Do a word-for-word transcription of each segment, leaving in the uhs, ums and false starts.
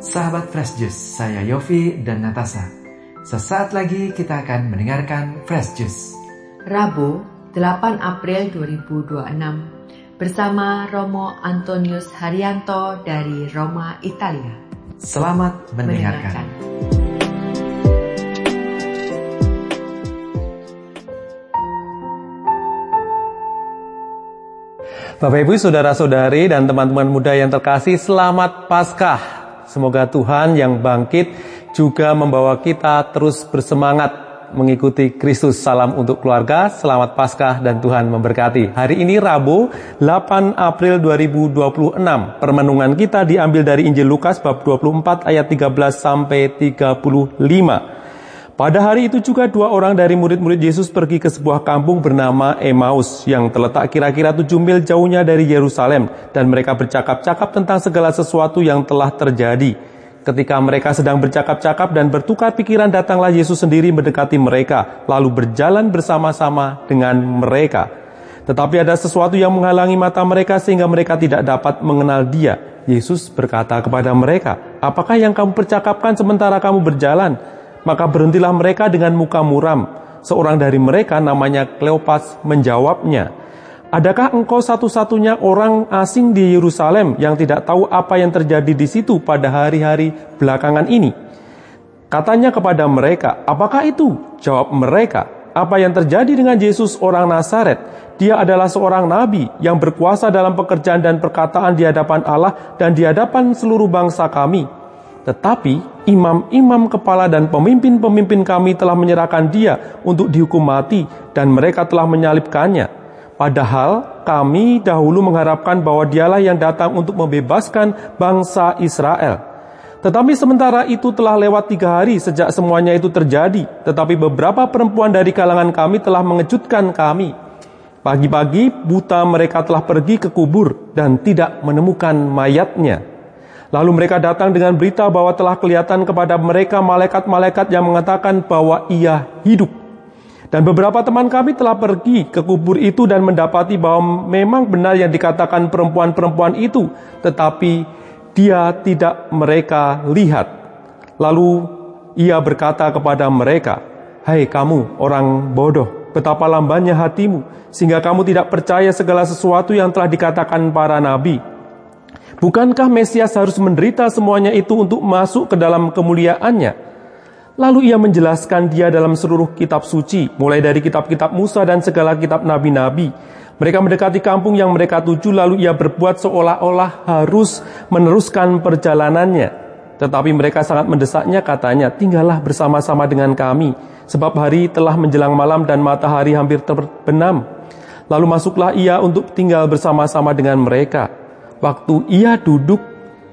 Sahabat Fresh Juice, saya Yofi dan Natasha. Sesaat lagi kita akan mendengarkan Fresh Juice. Rabu, delapan April dua ribu dua puluh enam, bersama Romo Antonius Haryanto dari Roma, Italia. Selamat mendengarkan. mendengarkan. Bapak Ibu, saudara-saudari dan teman-teman muda yang terkasih, selamat Paskah. Semoga Tuhan yang bangkit juga membawa kita terus bersemangat mengikuti Kristus. Salam untuk keluarga, selamat Paskah dan Tuhan memberkati. Hari ini Rabu, delapan April dua ribu dua puluh enam. Permenungan kita diambil dari Injil Lukas bab dua puluh empat ayat tiga belas sampai tiga puluh lima. Pada hari itu juga dua orang dari murid-murid Yesus pergi ke sebuah kampung bernama Emmaus yang terletak kira-kira tujuh mil jauhnya dari Yerusalem, dan mereka bercakap-cakap tentang segala sesuatu yang telah terjadi. Ketika mereka sedang bercakap-cakap dan bertukar pikiran, datanglah Yesus sendiri mendekati mereka, lalu berjalan bersama-sama dengan mereka. Tetapi ada sesuatu yang menghalangi mata mereka sehingga mereka tidak dapat mengenal Dia. Yesus berkata kepada mereka, "Apakah yang kamu percakapkan sementara kamu berjalan?" Maka berhentilah mereka dengan muka muram. Seorang dari mereka namanya Kleopas menjawabnya, "Adakah engkau satu-satunya orang asing di Yerusalem yang tidak tahu apa yang terjadi di situ pada hari-hari belakangan ini?" Katanya kepada mereka, "Apakah itu?" Jawab mereka, "Apa yang terjadi dengan Yesus orang Nazaret? Dia adalah seorang nabi yang berkuasa dalam pekerjaan dan perkataan di hadapan Allah dan di hadapan seluruh bangsa kami. Tetapi imam-imam kepala dan pemimpin-pemimpin kami telah menyerahkan Dia untuk dihukum mati, dan mereka telah menyalibkannya. Padahal kami dahulu mengharapkan bahwa Dialah yang datang untuk membebaskan bangsa Israel. Tetapi sementara itu telah lewat tiga hari sejak semuanya itu terjadi, tetapi beberapa perempuan dari kalangan kami telah mengejutkan kami. Pagi-pagi buta mereka telah pergi ke kubur dan tidak menemukan mayatnya. Lalu mereka datang dengan berita bahwa telah kelihatan kepada mereka malaikat-malaikat yang mengatakan bahwa Ia hidup. Dan beberapa teman kami telah pergi ke kubur itu dan mendapati bahwa memang benar yang dikatakan perempuan-perempuan itu, tetapi Dia tidak mereka lihat. Lalu Ia berkata kepada mereka, "Hai kamu orang bodoh, betapa lambannya hatimu, sehingga kamu tidak percaya segala sesuatu yang telah dikatakan para nabi. Bukankah Mesias harus menderita semuanya itu untuk masuk ke dalam kemuliaannya?" Lalu ia menjelaskan dia dalam seluruh kitab suci, mulai dari kitab-kitab Musa dan segala kitab nabi-nabi. Mereka mendekati kampung yang mereka tuju, lalu ia berbuat seolah-olah harus meneruskan perjalanannya. Tetapi mereka sangat mendesaknya, katanya, "Tinggallah bersama-sama dengan kami, sebab hari telah menjelang malam dan matahari hampir terbenam." Lalu masuklah ia untuk tinggal bersama-sama dengan mereka. Waktu ia duduk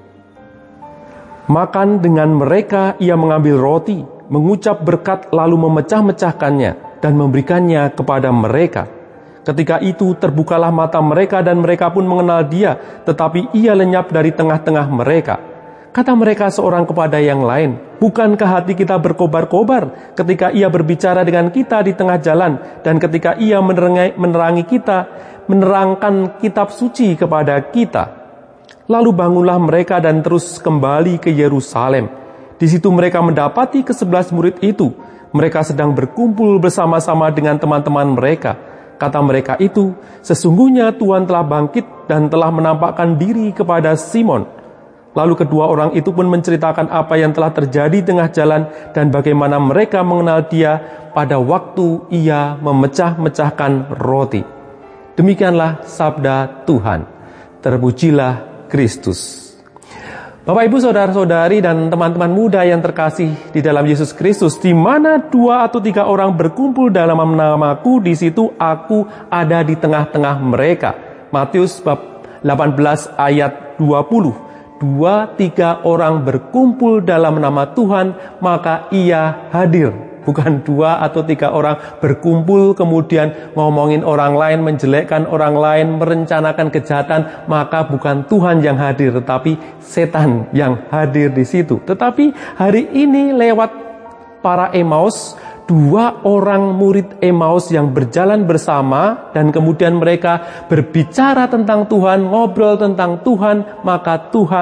makan dengan mereka, ia mengambil roti, mengucap berkat, lalu memecah-mecahkannya dan memberikannya kepada mereka. Ketika itu terbukalah mata mereka dan mereka pun mengenal Dia, tetapi ia lenyap dari tengah-tengah mereka. Kata mereka seorang kepada yang lain, "Bukankah hati kita berkobar-kobar ketika ia berbicara dengan kita di tengah jalan dan ketika ia menerangi, menerangi kita, menerangkan kitab suci kepada kita?" Lalu bangunlah mereka dan terus kembali ke Yerusalem. Di situ mereka mendapati kesebelas murid itu. Mereka sedang berkumpul bersama-sama dengan teman-teman mereka. Kata mereka itu, "Sesungguhnya Tuhan telah bangkit dan telah menampakkan diri kepada Simon." Lalu kedua orang itu pun menceritakan apa yang telah terjadi di tengah jalan dan bagaimana mereka mengenal Dia pada waktu Ia memecah-mecahkan roti. Demikianlah sabda Tuhan. Terpujilah Kristus. Bapak, Ibu, saudara-saudari dan teman-teman muda yang terkasih di dalam Yesus Kristus, di mana dua atau tiga orang berkumpul dalam namaku, di situ aku ada di tengah-tengah mereka. Matius bab delapan belas ayat dua puluh. Dua tiga orang berkumpul dalam nama Tuhan, maka Ia hadir. Bukan dua atau tiga orang berkumpul kemudian ngomongin orang lain, menjelekkan orang lain, merencanakan kejahatan, maka bukan Tuhan yang hadir, tetapi setan yang hadir di situ. Tetapi hari ini lewat para Emmaus, dua orang murid Emmaus yang berjalan bersama dan kemudian mereka berbicara tentang Tuhan, ngobrol tentang Tuhan, maka Tuhan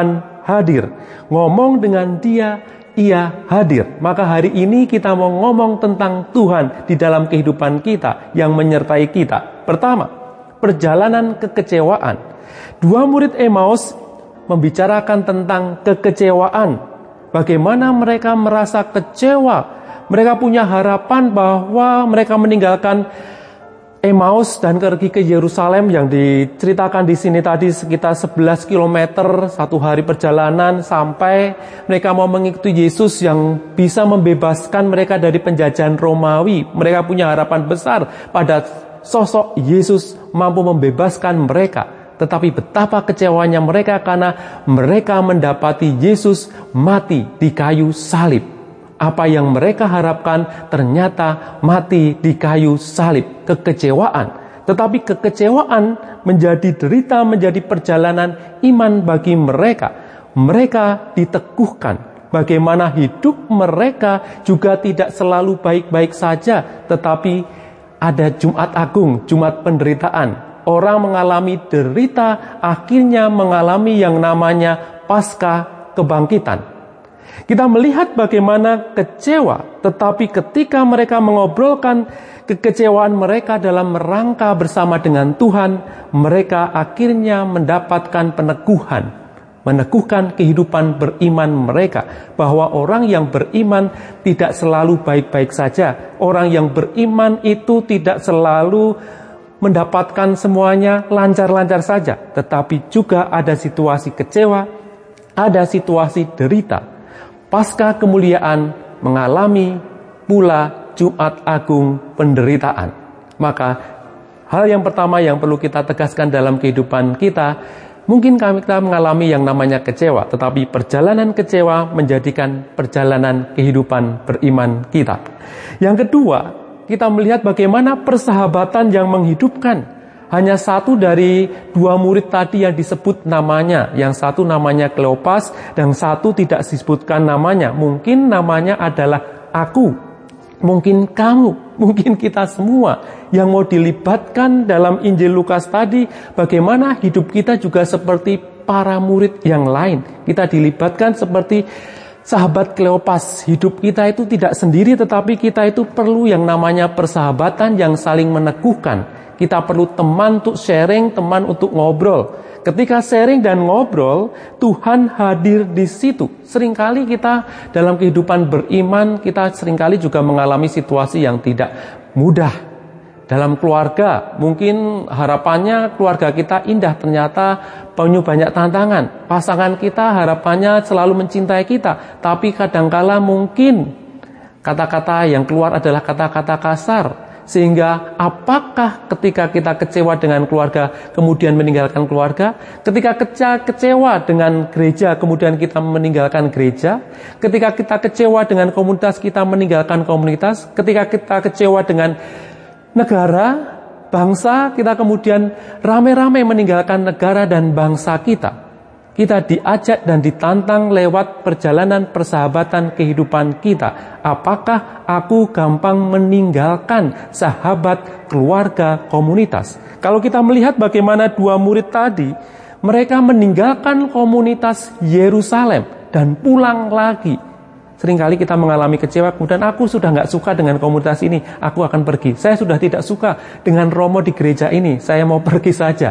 hadir. Ngomong dengan dia, ia hadir. Maka hari ini kita mau ngomong tentang Tuhan di dalam kehidupan kita yang menyertai kita. Pertama, perjalanan kekecewaan. Dua murid Emmaus membicarakan tentang kekecewaan. Bagaimana mereka merasa kecewa. Mereka punya harapan bahwa mereka meninggalkan Emmaus dan pergi ke Yerusalem yang diceritakan di sini tadi sekitar sebelas kilometer, satu hari perjalanan sampai mereka mau mengikuti Yesus yang bisa membebaskan mereka dari penjajahan Romawi. Mereka punya harapan besar pada sosok Yesus mampu membebaskan mereka. Tetapi betapa kecewanya mereka karena mereka mendapati Yesus mati di kayu salib. Apa yang mereka harapkan ternyata mati di kayu salib. Kekecewaan. Tetapi kekecewaan menjadi derita, menjadi perjalanan iman bagi mereka. Mereka diteguhkan. Bagaimana hidup mereka juga tidak selalu baik-baik saja. Tetapi ada Jumat Agung, Jumat penderitaan. Orang mengalami derita, akhirnya mengalami yang namanya Paskah kebangkitan. Kita melihat bagaimana kecewa, tetapi ketika mereka mengobrolkan kekecewaan mereka dalam rangka bersama dengan Tuhan, mereka akhirnya mendapatkan peneguhan, meneguhkan kehidupan beriman mereka, bahwa orang yang beriman tidak selalu baik-baik saja. Orang yang beriman itu tidak selalu mendapatkan semuanya lancar-lancar saja, tetapi juga ada situasi kecewa, ada situasi derita. Pasca kemuliaan mengalami pula Jumat Agung penderitaan. Maka hal yang pertama yang perlu kita tegaskan dalam kehidupan kita, mungkin kita mengalami yang namanya kecewa, tetapi perjalanan kecewa menjadikan perjalanan kehidupan beriman kita. Yang kedua, kita melihat bagaimana persahabatan yang menghidupkan. Hanya satu dari dua murid tadi yang disebut namanya. Yang satu namanya Kleopas dan satu tidak disebutkan namanya. Mungkin namanya adalah aku. Mungkin kamu. Mungkin kita semua yang mau dilibatkan dalam Injil Lukas tadi. Bagaimana hidup kita juga seperti para murid yang lain. Kita dilibatkan seperti sahabat Kleopas. Hidup kita itu tidak sendiri, tetapi kita itu perlu yang namanya persahabatan yang saling meneguhkan. Kita perlu teman untuk sharing, teman untuk ngobrol. Ketika sharing dan ngobrol, Tuhan hadir di situ. Seringkali kita dalam kehidupan beriman, kita seringkali juga mengalami situasi yang tidak mudah. Dalam keluarga, mungkin harapannya keluarga kita indah, ternyata penuh banyak tantangan. Pasangan kita harapannya selalu mencintai kita, tapi kadangkala mungkin kata-kata yang keluar adalah kata-kata kasar. Sehingga apakah ketika kita kecewa dengan keluarga kemudian meninggalkan keluarga? Ketika kecewa dengan gereja kemudian kita meninggalkan gereja? Ketika kita kecewa dengan komunitas kita meninggalkan komunitas? Ketika kita kecewa dengan negara, bangsa, kita kemudian rame-rame meninggalkan negara dan bangsa kita? Kita diajak dan ditantang lewat perjalanan persahabatan kehidupan kita. Apakah aku gampang meninggalkan sahabat, keluarga, komunitas? Kalau kita melihat bagaimana dua murid tadi, mereka meninggalkan komunitas Yerusalem dan pulang lagi. Seringkali kita mengalami kecewa, kemudian aku sudah nggak suka dengan komunitas ini, aku akan pergi. Saya sudah tidak suka dengan Romo di gereja ini, saya mau pergi saja.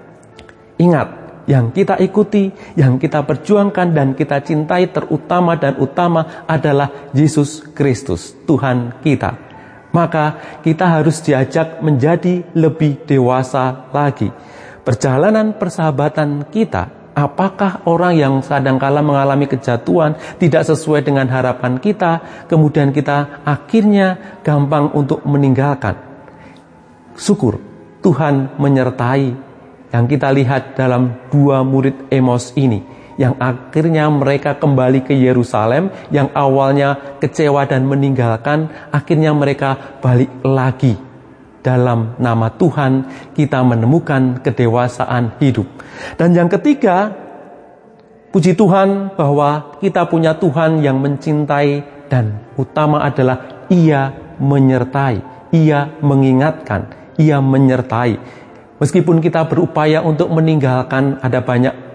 Ingat, yang kita ikuti, yang kita perjuangkan dan kita cintai terutama dan utama adalah Yesus Kristus, Tuhan kita. Maka kita harus diajak menjadi lebih dewasa lagi. Perjalanan persahabatan kita, apakah orang yang kadangkala mengalami kejatuhan tidak sesuai dengan harapan kita, kemudian kita akhirnya gampang untuk meninggalkan. Syukur Tuhan menyertai yang kita lihat dalam dua murid Emmaus ini, yang akhirnya mereka kembali ke Yerusalem, yang awalnya kecewa dan meninggalkan, akhirnya mereka balik lagi. Dalam nama Tuhan kita menemukan kedewasaan hidup. Dan yang ketiga, puji Tuhan bahwa kita punya Tuhan yang mencintai dan utama adalah Ia menyertai, Ia mengingatkan, Ia menyertai. Meskipun kita berupaya untuk meninggalkan, ada banyak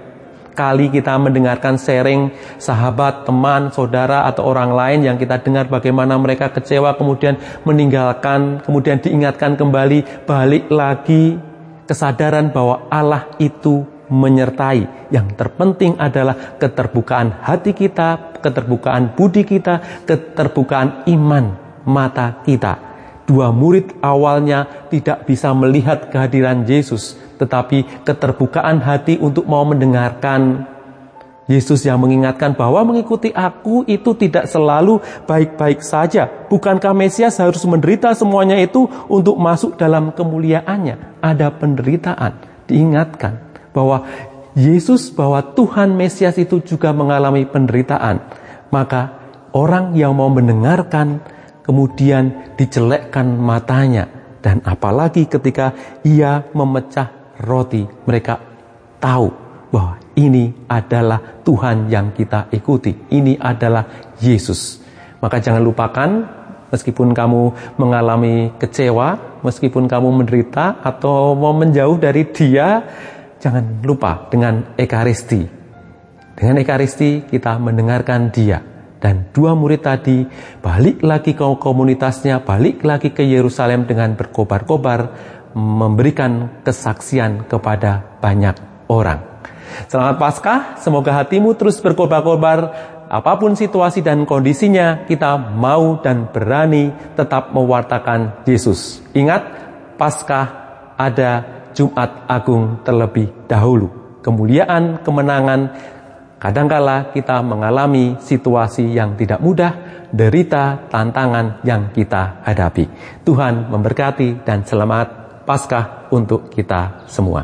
kali kita mendengarkan sharing sahabat, teman, saudara, atau orang lain yang kita dengar bagaimana mereka kecewa, kemudian meninggalkan, kemudian diingatkan kembali, balik lagi, kesadaran bahwa Allah itu menyertai. Yang terpenting adalah keterbukaan hati kita, keterbukaan budi kita, keterbukaan iman mata kita. Dua murid awalnya tidak bisa melihat kehadiran Yesus, tetapi keterbukaan hati untuk mau mendengarkan Yesus yang mengingatkan bahwa mengikuti aku itu tidak selalu baik-baik saja. Bukankah Mesias harus menderita semuanya itu untuk masuk dalam kemuliaannya? Ada penderitaan. Diingatkan bahwa Yesus, bahwa Tuhan Mesias itu juga mengalami penderitaan. Maka orang yang mau mendengarkan kemudian dijelekkan matanya. Dan apalagi ketika ia memecah roti, mereka tahu bahwa ini adalah Tuhan yang kita ikuti. Ini adalah Yesus. Maka jangan lupakan, meskipun kamu mengalami kecewa, meskipun kamu menderita atau mau menjauh dari Dia, jangan lupa dengan Ekaristi. Dengan Ekaristi kita mendengarkan Dia. Dan dua murid tadi balik lagi ke komunitasnya, balik lagi ke Yerusalem dengan berkobar-kobar, memberikan kesaksian kepada banyak orang. Selamat Paskah, semoga hatimu terus berkobar-kobar. Apapun situasi dan kondisinya, kita mau dan berani tetap mewartakan Yesus. Ingat, Paskah ada Jumat Agung terlebih dahulu. Kemuliaan, kemenangan. Kadangkala kita mengalami situasi yang tidak mudah, derita, tantangan yang kita hadapi. Tuhan memberkati dan selamat Paskah untuk kita semua.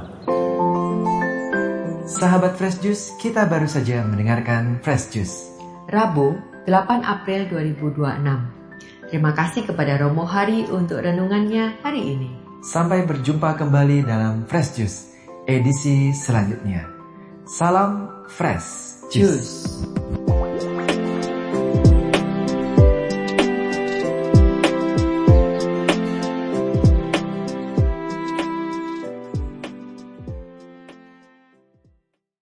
Sahabat Fresh Juice, kita baru saja mendengarkan Fresh Juice Rabu, delapan April dua ribu dua puluh enam. Terima kasih kepada Romo Hari untuk renungannya hari ini. Sampai berjumpa kembali dalam Fresh Juice edisi selanjutnya. Salam Fresh Juice.